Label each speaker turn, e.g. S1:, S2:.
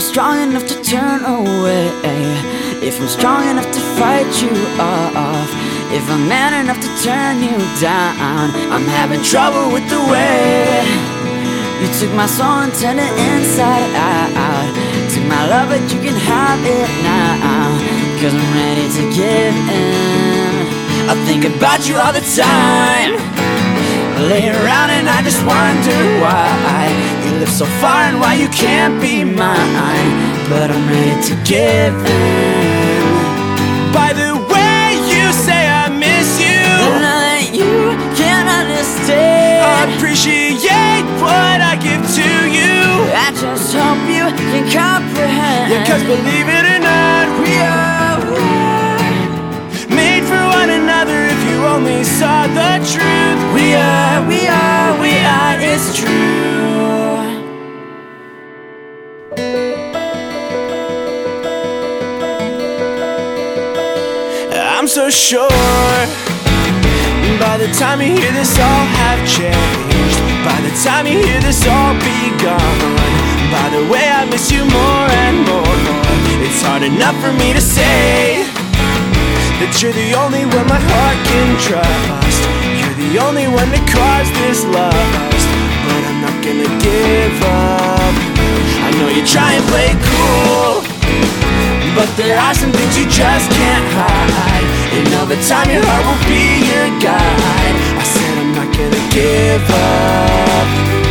S1: strong enough to turn away, if I'm strong enough to fight you off, if I'm man enough to turn you down, I'm having trouble with the way you took my soul and turned it inside out. Took my love but you can have it now, 'cause I'm ready to give in. I think about you all the time, lay around and I just wonder why you live so far and why you can't be mine. But I'm ready to give in.
S2: By the way you say I miss you,
S1: now that you can't understand,
S2: appreciate what I give to you.
S1: I just hope you can comprehend.
S2: Yeah, 'cause believe it or not, we are made for one another. If you only saw the truth,
S1: we are, it's true.
S2: I'm so sure by the time you hear this all have changed. By the time you hear this all be gone. By the way I miss you more and more. It's hard enough for me to say that you're the only one my heart can trust. You're the only one that caused this lust. But I'm not gonna give up. I know you try and play cool, but there are some things you just can't hide. And over time your heart will be your guide. I said I'm not gonna give up.